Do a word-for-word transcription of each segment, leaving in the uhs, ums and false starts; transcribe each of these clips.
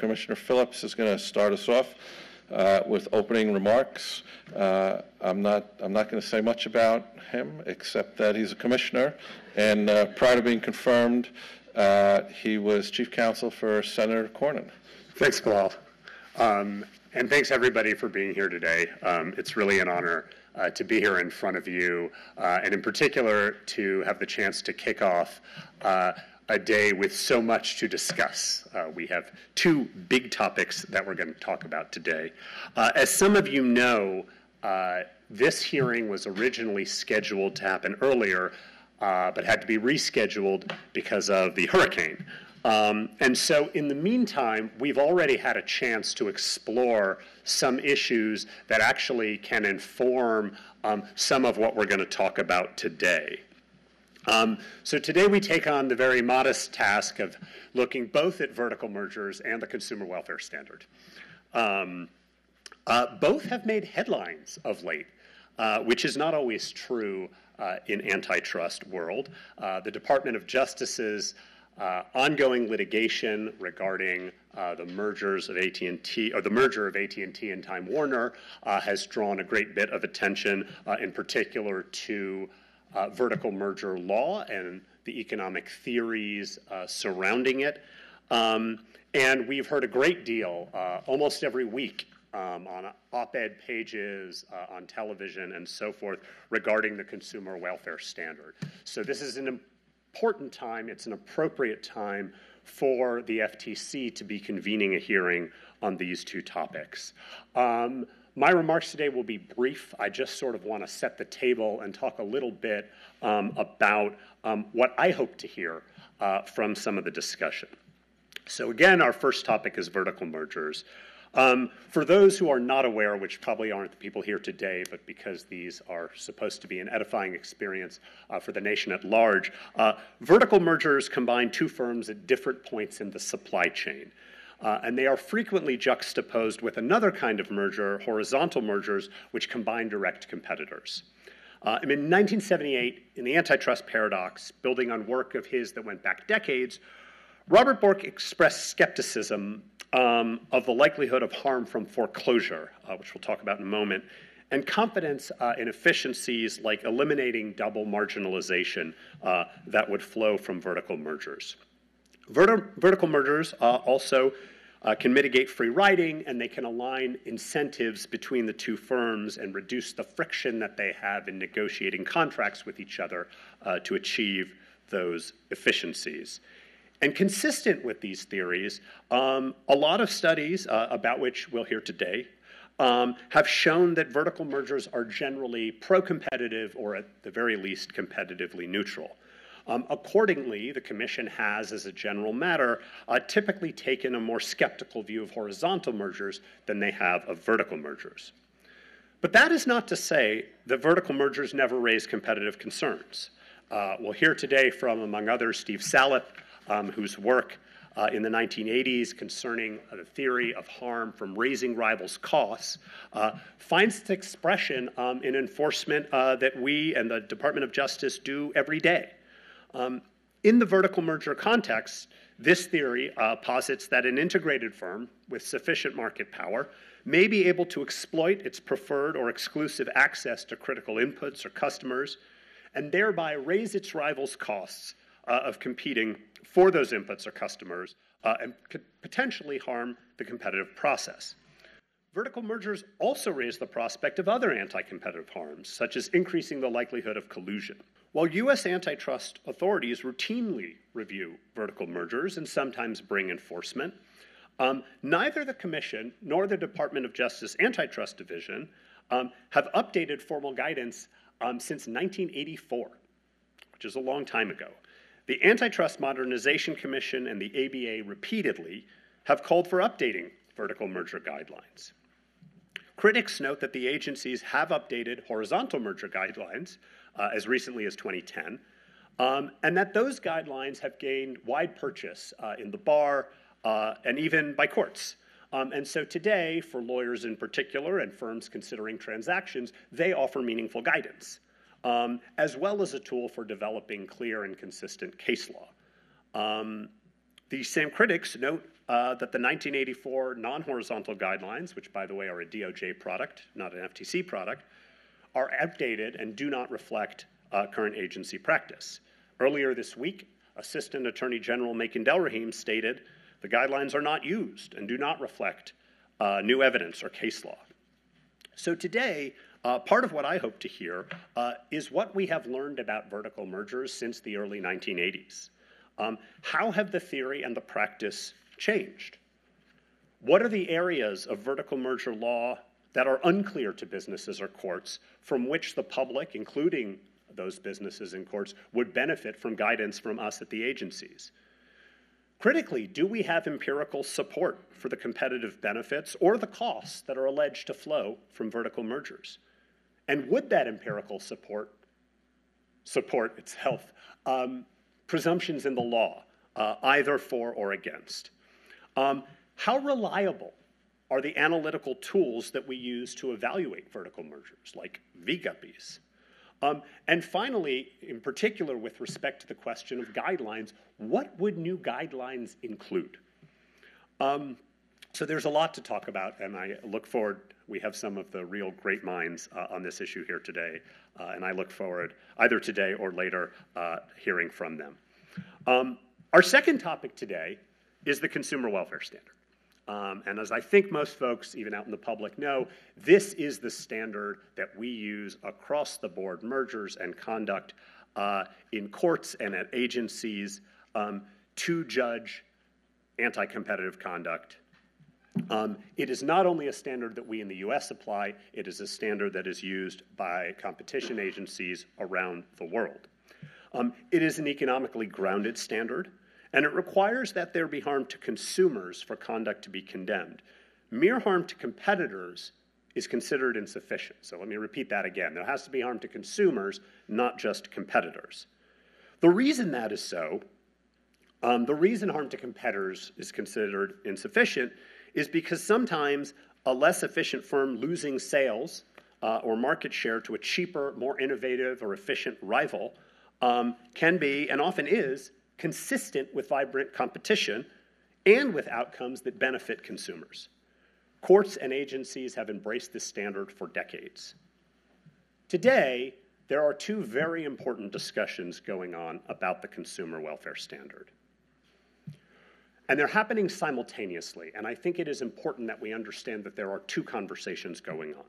Commissioner Phillips is going to start us off uh, with opening remarks. Uh, I'm not, I'm not going to say much about him, except that he's a commissioner, and uh, prior to being confirmed, uh, he was chief counsel for Senator Cornyn. Thanks, Bilal. Um, and thanks, everybody, for being here today. Um, it's really an honor uh, to be here in front of you, uh, and in particular, to have the chance to kick off uh, a day with so much to discuss. Uh, we have two big topics that we're going to talk about today. Uh, as some of you know, uh, this hearing was originally scheduled to happen earlier, uh, but had to be rescheduled because of the hurricane. Um, and so in the meantime, we've already had a chance to explore some issues that actually can inform um, some of what we're going to talk about today. Um, so today we take on the very modest task of looking both at vertical mergers and the Consumer Welfare Standard. Um, uh, both have made headlines of late, uh, which is not always true uh, in antitrust world. Uh, the Department of Justice's Uh, ongoing litigation regarding uh, the mergers of A T and T, or the merger of A T and T and Time Warner, uh, has drawn a great bit of attention, uh, in particular to uh, vertical merger law and the economic theories uh, surrounding it. Um, and we've heard a great deal, uh, almost every week, um, on op-ed pages, uh, on television, and so forth, regarding the Consumer Welfare Standard. So this is an important time, it's an appropriate time for the F T C to be convening a hearing on these two topics. Um, my remarks today will be brief. I just sort of want to set the table and talk a little bit um, about um, what I hope to hear uh, from some of the discussion. So again, our first topic is vertical mergers. Um, for those who are not aware, which probably aren't the people here today, but because these are supposed to be an edifying experience uh, for the nation at large, uh, vertical mergers combine two firms at different points in the supply chain. Uh, and they are frequently juxtaposed with another kind of merger, horizontal mergers, which combine direct competitors. Uh, in nineteen seventy-eight, in the Antitrust Paradox, building on work of his that went back decades, Robert Bork expressed skepticism um, of the likelihood of harm from foreclosure, uh, which we'll talk about in a moment, and confidence uh, in efficiencies like eliminating double marginalization uh, that would flow from vertical mergers. Verti- vertical mergers uh, also uh, can mitigate free riding, and they can align incentives between the two firms and reduce the friction that they have in negotiating contracts with each other uh, to achieve those efficiencies. And consistent with these theories, um, a lot of studies uh, about which we'll hear today um, have shown that vertical mergers are generally pro-competitive or at the very least competitively neutral. Um, accordingly, the Commission has, as a general matter, uh, typically taken a more skeptical view of horizontal mergers than they have of vertical mergers. But that is not to say that vertical mergers never raise competitive concerns. Uh, we'll hear today from, among others, Steve Salop, Um, whose work uh, in the nineteen eighties concerning uh, the theory of harm from raising rivals' costs uh, finds its expression um, in enforcement uh, that we and the Department of Justice do every day. Um, in the vertical merger context, this theory uh, posits that an integrated firm with sufficient market power may be able to exploit its preferred or exclusive access to critical inputs or customers and thereby raise its rivals' costs uh, of competing for those inputs or customers uh, and could potentially harm the competitive process. Vertical mergers also raise the prospect of other anti-competitive harms, such as increasing the likelihood of collusion. While U S antitrust authorities routinely review vertical mergers and sometimes bring enforcement, um, neither the Commission nor the Department of Justice Antitrust Division um, have updated formal guidance um, since nineteen eighty-four, which is a long time ago. The Antitrust Modernization Commission and the A B A repeatedly have called for updating vertical merger guidelines. Critics note that the agencies have updated horizontal merger guidelines uh, as recently as twenty ten, um, and that those guidelines have gained wide purchase uh, in the bar uh, and even by courts. Um, and so today, for lawyers in particular and firms considering transactions, they offer meaningful guidance, um, as well as a tool for developing clear and consistent case law. Um, These same critics note uh, that the nineteen eighty-four non-horizontal guidelines, which by the way are a D O J product, not an F T C product, are outdated and do not reflect uh, current agency practice. Earlier this week, Assistant Attorney General Makin Delrahim stated the guidelines are not used and do not reflect uh, new evidence or case law. So today, uh, part of what I hope to hear uh, is what we have learned about vertical mergers since the early nineteen eighties. Um, how have the theory and the practice changed? What are the areas of vertical merger law that are unclear to businesses or courts from which the public, including those businesses and courts, would benefit from guidance from us at the agencies? Critically, do we have empirical support for the competitive benefits or the costs that are alleged to flow from vertical mergers? And would that empirical support support itself um, presumptions in the law, uh, either for or against? Um, how reliable are the analytical tools that we use to evaluate vertical mergers, like V GUPPIs? Um, and finally, in particular with respect to the question of guidelines, what would new guidelines include? Um, so there's a lot to talk about, and I look forward, we have some of the real great minds uh, on this issue here today, uh, and I look forward, either today or later, uh, hearing from them. Um, our second topic today is the Consumer Welfare Standard. Um, and as I think most folks, even out in the public, know, this is the standard that we use across the board, mergers and conduct uh, in courts and at agencies um, to judge anti-competitive conduct. Um, it is not only a standard that we in the U S apply, it is a standard that is used by competition agencies around the world. Um, it is an economically grounded standard, and it requires that there be harm to consumers for conduct to be condemned. Mere harm to competitors is considered insufficient. So let me repeat that again. There has to be harm to consumers, not just competitors. The reason that is so, um, the reason harm to competitors is considered insufficient is because sometimes a less efficient firm losing sales uh, or market share to a cheaper, more innovative or efficient rival um, can be, and often is, consistent with vibrant competition and with outcomes that benefit consumers. Courts and agencies have embraced this standard for decades. Today, there are two very important discussions going on about the Consumer Welfare Standard. And they're happening simultaneously, and I think it is important that we understand that there are two conversations going on.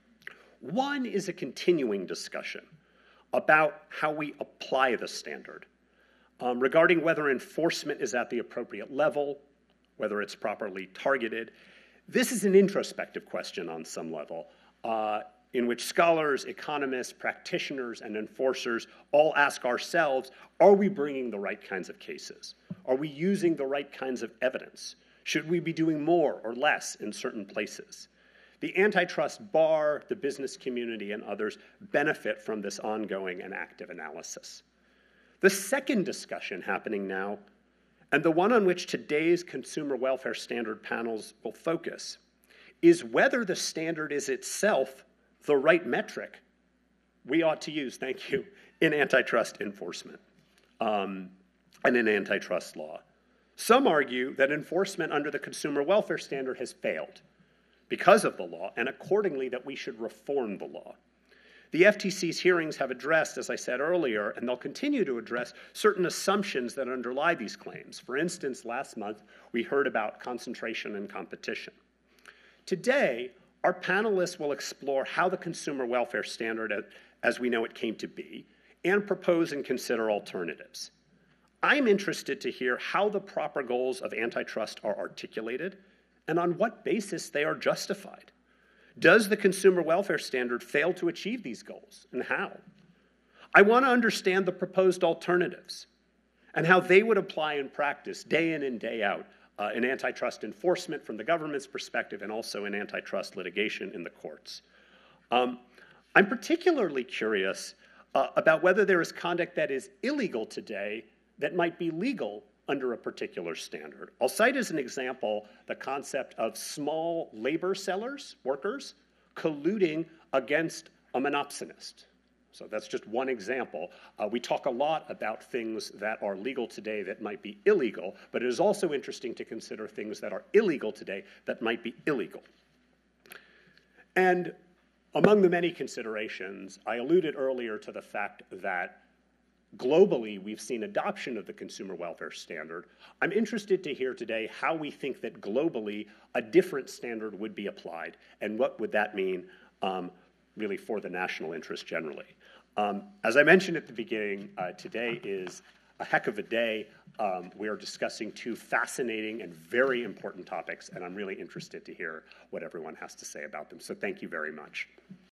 One is a continuing discussion about how we apply the standard, Um, regarding whether enforcement is at the appropriate level, whether it's properly targeted. This is an introspective question on some level, uh, in which scholars, economists, practitioners, and enforcers all ask ourselves, are we bringing the right kinds of cases? Are we using the right kinds of evidence? Should we be doing more or less in certain places? The antitrust bar, the business community, and others benefit from this ongoing and active analysis. The second discussion happening now, and the one on which today's Consumer Welfare Standard panels will focus, is whether the standard is itself the right metric we ought to use, thank you, in antitrust enforcement um, and in antitrust law. Some argue that enforcement under the Consumer Welfare Standard has failed because of the law, and accordingly that we should reform the law. The F T C's hearings have addressed, as I said earlier, and they'll continue to address certain assumptions that underlie these claims. For instance, last month, we heard about concentration and competition. Today, our panelists will explore how the Consumer Welfare Standard, as we know it, came to be, and propose and consider alternatives. I'm interested to hear how the proper goals of antitrust are articulated and on what basis they are justified. Does the Consumer Welfare Standard fail to achieve these goals, and how? I want to understand the proposed alternatives and how they would apply in practice day in and day out uh, in antitrust enforcement from the government's perspective and also in antitrust litigation in the courts. Um, I'm particularly curious uh, about whether there is conduct that is illegal today that might be legal under a particular standard. I'll cite as an example the concept of small labor sellers, workers, colluding against a monopsonist. So that's just one example. Uh, we talk a lot about things that are legal today that might be illegal, but it is also interesting to consider things that are illegal today that might be illegal. And among the many considerations, I alluded earlier to the fact that globally we've seen adoption of the consumer welfare standard. I'm interested to hear today how we think that globally a different standard would be applied, and what would that mean um, really for the national interest generally. Um, as I mentioned at the beginning, uh, today is a heck of a day. Um, we are discussing two fascinating and very important topics, and I'm really interested to hear what everyone has to say about them. So thank you very much.